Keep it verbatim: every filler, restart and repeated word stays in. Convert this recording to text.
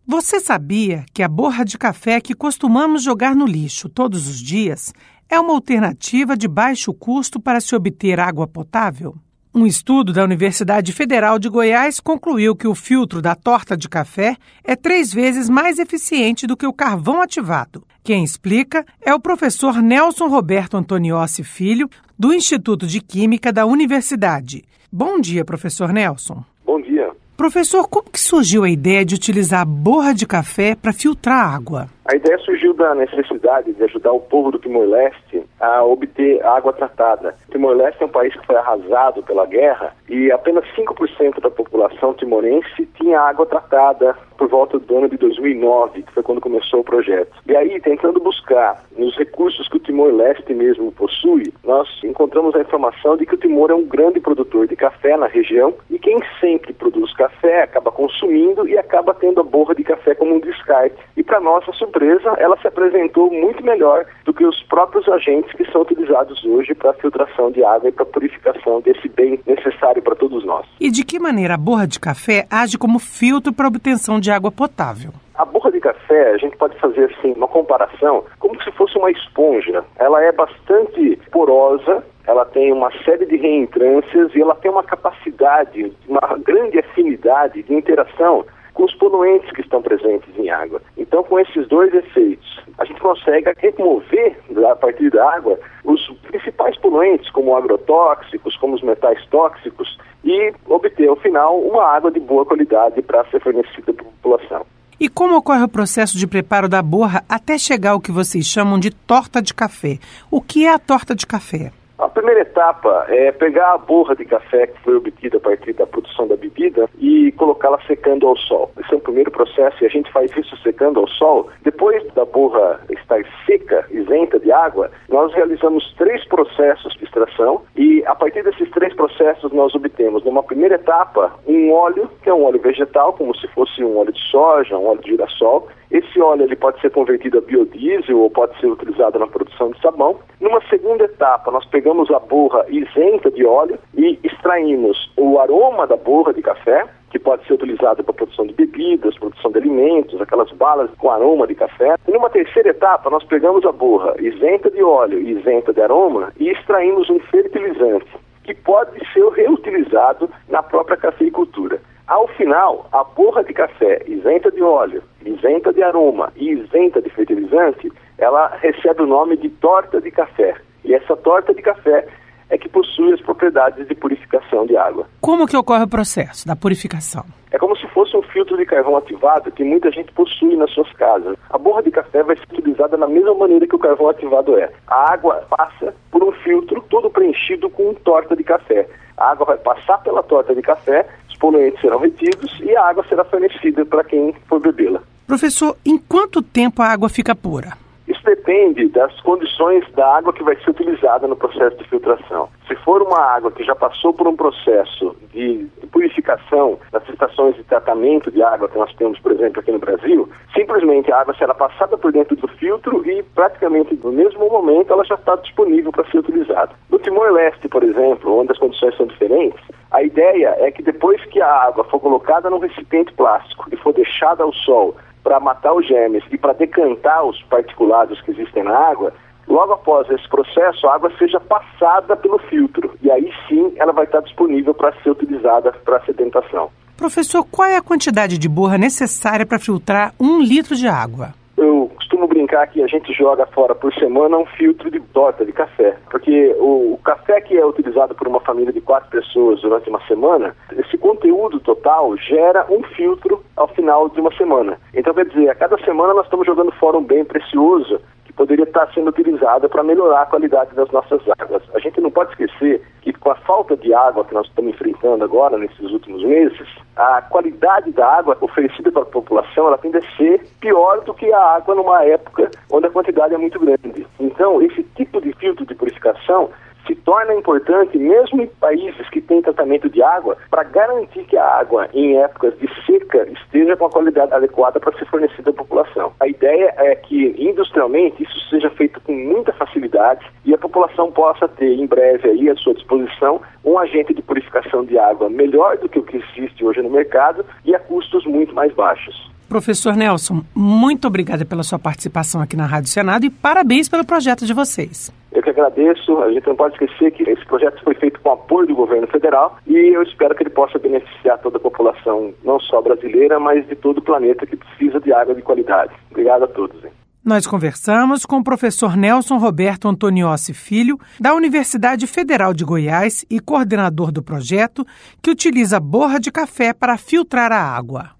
Você sabia que a borra de café que costumamos jogar no lixo todos os dias é uma alternativa de baixo custo para se obter água potável? Um estudo da Universidade Federal de Goiás concluiu que o filtro da torta de café é três vezes mais eficiente do que o carvão ativado. Quem explica é o professor Nelson Roberto Antoniossi Filho, do Instituto de Química da Universidade. Bom dia, professor Nelson. Bom dia. Professor, como que surgiu a ideia de utilizar a borra de café para filtrar água? A ideia surgiu da necessidade de ajudar o povo do Timor-Leste a obter água tratada. O Timor-Leste é um país que foi arrasado pela guerra e apenas cinco por cento da população timorense tinha água tratada por volta do ano de dois mil e nove, que foi quando começou o projeto. E aí, tentando buscar nos recursos que o Timor-Leste mesmo possui, nós encontramos a informação de que o Timor é um grande produtor de café na região e quem sempre produz café acaba consumindo e acaba tendo a borra de café como um descarte. E para nossa surpresa, ela se apresentou muito melhor do que os próprios agentes que são utilizados hoje para a filtração de água e para a purificação desse bem necessário para todos nós. E de que maneira a borra de café age como filtro para a obtenção de água potável? A borra de café, a gente pode fazer assim uma comparação como se fosse uma esponja. Ela é bastante porosa, ela tem uma série de reentrâncias e ela tem uma capacidade, uma grande afinidade de interação com os poluentes que estão presentes em água. Então, com esses dois efeitos, a gente consegue remover, a partir da água, os principais poluentes, como agrotóxicos, como os metais tóxicos, e obter, ao final, uma água de boa qualidade para ser fornecida para a população. E como ocorre o processo de preparo da borra até chegar ao que vocês chamam de torta de café? O que é a torta de café? A primeira etapa é pegar a borra de café que foi obtida a partir da produção da bebida e colocá-la secando ao sol. Esse é o primeiro processo e a gente faz isso secando ao sol. Depois da borra estar seca, isenta de água, nós realizamos três processos de extração e a partir desses três processos nós obtemos, numa primeira etapa, um óleo, que é um óleo vegetal, como se fosse um óleo de soja, um óleo de girassol. Esse óleo ele pode ser convertido a biodiesel ou pode ser utilizado na produção de sabão. Numa segunda etapa, nós pegamos a borra isenta de óleo e extraímos o aroma da borra de café, que pode ser utilizado para a produção de bebidas, produção de alimentos, aquelas balas com aroma de café. E numa terceira etapa, nós pegamos a borra isenta de óleo e isenta de aroma e extraímos um fertilizante, que pode ser reutilizado na própria cafeicultura. Ao final, a borra de café isenta de óleo, isenta de aroma e isenta de fertilizante, ela recebe o nome de torta de café. E essa torta de café é que possui as propriedades de purificação de água. Como que ocorre o processo da purificação? É como se fosse um filtro de carvão ativado que muita gente possui nas suas casas. A borra de café vai ser utilizada da mesma maneira que o carvão ativado é. A água passa por um filtro todo preenchido com torta de café. A água vai passar pela torta de café, os poluentes serão retidos e a água será fornecida para quem for bebê-la. Professor, em quanto tempo a água fica pura? Isso depende das condições da água que vai ser utilizada no processo de filtração. Se for uma água que já passou por um processo de purificação nas estações de tratamento de água que nós temos, por exemplo, aqui no Brasil, simplesmente a água será passada por dentro do filtro e praticamente no mesmo momento ela já está disponível para ser utilizada. No Timor-Leste, por exemplo, onde as condições são diferentes, a ideia é que depois que a água for colocada num recipiente plástico e for deixada ao sol para matar os germes e para decantar os particulados que existem na água, logo após esse processo, a água seja passada pelo filtro. E aí sim ela vai estar disponível para ser utilizada para sedentação. Professor, qual é a quantidade de borra necessária para filtrar um litro de água? Eu costumo brincar que a gente joga fora por semana um filtro de torta de café, porque o, o café que é utilizado por uma família de quatro pessoas durante uma semana, esse conteúdo total gera um filtro ao final de uma semana. Então, quer dizer, a cada semana nós estamos jogando fora um bem precioso que poderia estar sendo utilizado para melhorar a qualidade das nossas águas. A gente não pode esquecer que com a falta de água que nós estamos enfrentando agora, nesses últimos meses, a qualidade da água oferecida para a população, ela tende a ser pior do que a água numa época onde a quantidade é muito grande. Então, esse tipo de filtro de purificação se torna importante mesmo em países que têm tratamento de água para garantir que a água em épocas de seca esteja com a qualidade adequada para ser fornecida à população. A ideia é que industrialmente isso seja feito com muita facilidade e a população possa ter em breve aí à sua disposição um agente de purificação de água melhor do que o que existe hoje no mercado e a custos muito mais baixos. Professor Nelson, muito obrigada pela sua participação aqui na Rádio Senado e parabéns pelo projeto de vocês. Eu que agradeço. A gente não pode esquecer que esse projeto foi feito com apoio do governo federal e eu espero que ele possa beneficiar toda a população, não só brasileira, mas de todo o planeta que precisa de água de qualidade. Obrigado a todos. Hein? Nós conversamos com o professor Nelson Roberto Antoniossi Filho, da Universidade Federal de Goiás e coordenador do projeto, que utiliza borra de café para filtrar a água.